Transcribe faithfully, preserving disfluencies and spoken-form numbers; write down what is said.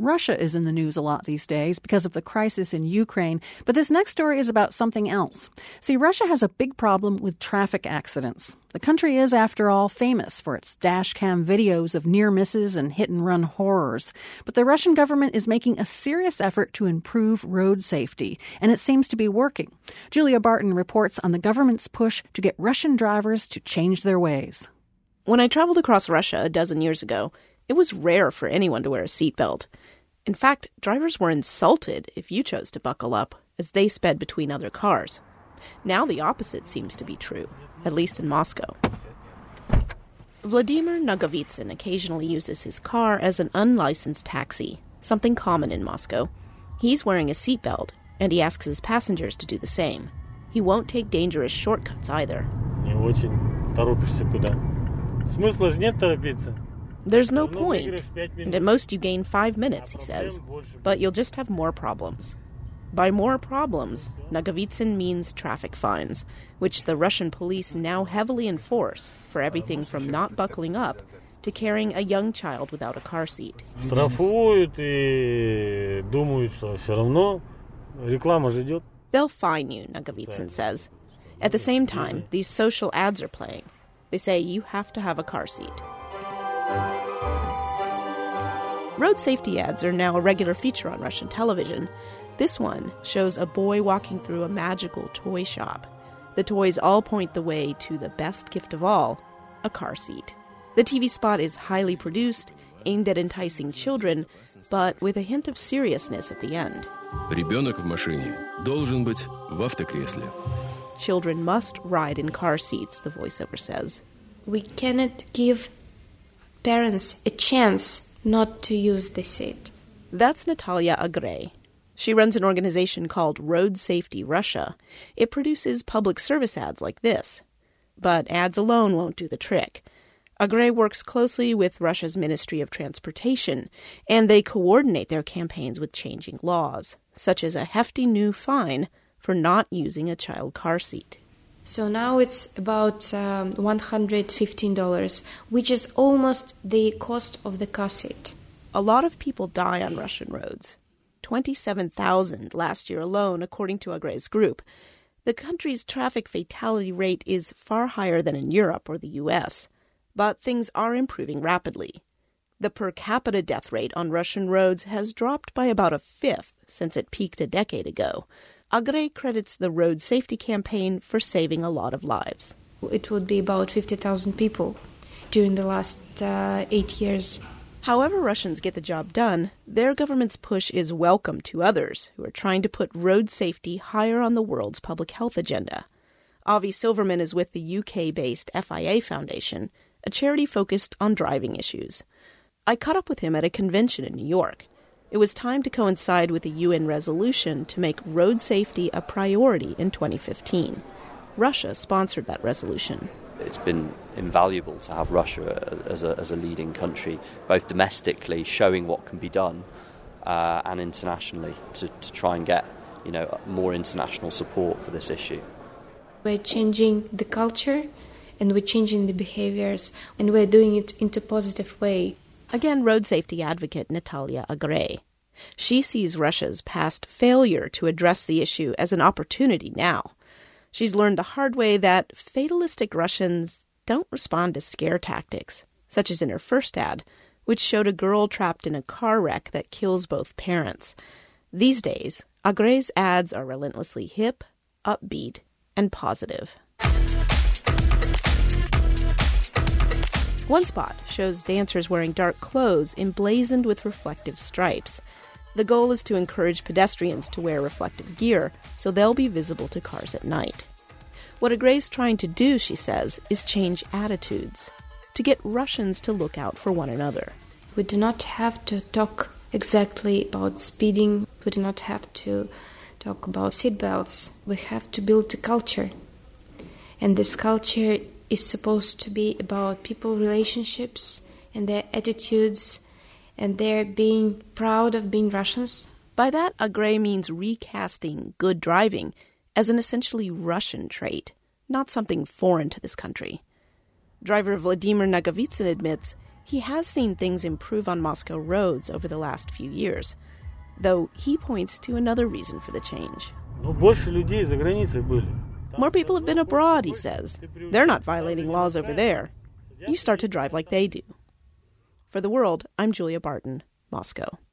Russia is in the news a lot these days because of the crisis in Ukraine, but this next story is about something else. See, Russia has a big problem with traffic accidents. The country is, after all, famous for its dash cam videos of near misses and hit-and-run horrors. But the Russian government is making a serious effort to improve road safety, and it seems to be working. Julia Barton reports on the government's push to get Russian drivers to change their ways. When I traveled across Russia a dozen years ago, it was rare for anyone to wear a seatbelt. In fact, drivers were insulted if you chose to buckle up as they sped between other cars. Now the opposite seems to be true, at least in Moscow. Vladimir Nagovitsin occasionally uses his car as an unlicensed taxi, something common in Moscow. He's wearing a seatbelt, and he asks his passengers to do the same. He won't take dangerous shortcuts either. There's no point, and at most you gain five minutes, he says. But you'll just have more problems. By more problems, Nagovitsin means traffic fines, which the Russian police now heavily enforce for everything from not buckling up to carrying a young child without a car seat. They'll fine you, Nagovitsin says. At the same time, these social ads are playing. They say you have to have a car seat. Road safety ads are now a regular feature on Russian television. This one shows a boy walking through a magical toy shop. The toys all point the way to the best gift of all, a car seat. The T V spot is highly produced, aimed at enticing children, but with a hint of seriousness at the end. Ребенок в машине должен быть в автокресле. Children must ride in car seats, the voiceover says. We cannot give parents a chance not to use the seat. That's Natalia Agrey. She runs an organization called Road Safety Russia. It produces public service ads like this. But ads alone won't do the trick. Agrey works closely with Russia's Ministry of Transportation, and they coordinate their campaigns with changing laws, such as a hefty new fine for not using a child car seat. So now it's about um, one hundred fifteen dollars, which is almost the cost of the car seat. A lot of people die on Russian roads. twenty-seven thousand last year alone, according to Agrey's group. The country's traffic fatality rate is far higher than in Europe or the U S, but things are improving rapidly. The per capita death rate on Russian roads has dropped by about a fifth since it peaked a decade ago. Agrey credits the road safety campaign for saving a lot of lives. It would be about fifty thousand people during the last uh, eight years. However Russians get the job done, their government's push is welcome to others who are trying to put road safety higher on the world's public health agenda. Avi Silverman is with the U K-based F I A Foundation, a charity focused on driving issues. I caught up with him at a convention in New York. It was time to coincide with a U N resolution to make road safety a priority in twenty fifteen. Russia sponsored that resolution. It's been invaluable to have Russia as a, as a leading country, both domestically showing what can be done uh, and internationally to, to try and get, you know, more international support for this issue. We're changing the culture and we're changing the behaviors and we're doing it in a positive way. Again, road safety advocate Natalia Agrey. She sees Russia's past failure to address the issue as an opportunity now. She's learned the hard way that fatalistic Russians don't respond to scare tactics, such as in her first ad, which showed a girl trapped in a car wreck that kills both parents. These days, Agrey's ads are relentlessly hip, upbeat, and positive. One spot shows dancers wearing dark clothes emblazoned with reflective stripes. The goal is to encourage pedestrians to wear reflective gear so they'll be visible to cars at night. What Agrey's trying to do, she says, is change attitudes, to get Russians to look out for one another. We do not have to talk exactly about speeding. We do not have to talk about seatbelts. We have to build a culture. And this culture is supposed to be about people relationships and their attitudes and their being proud of being Russians. By that, Agrey means recasting good driving as an essentially Russian trait, not something foreign to this country. Driver Vladimir Nagovitsin admits He has seen things improve on Moscow roads over the last few years, though he points to another reason for the change. More people have been abroad, he says. They're not violating laws over there. You start to drive like they do. For The World, I'm Julia Barton, Moscow.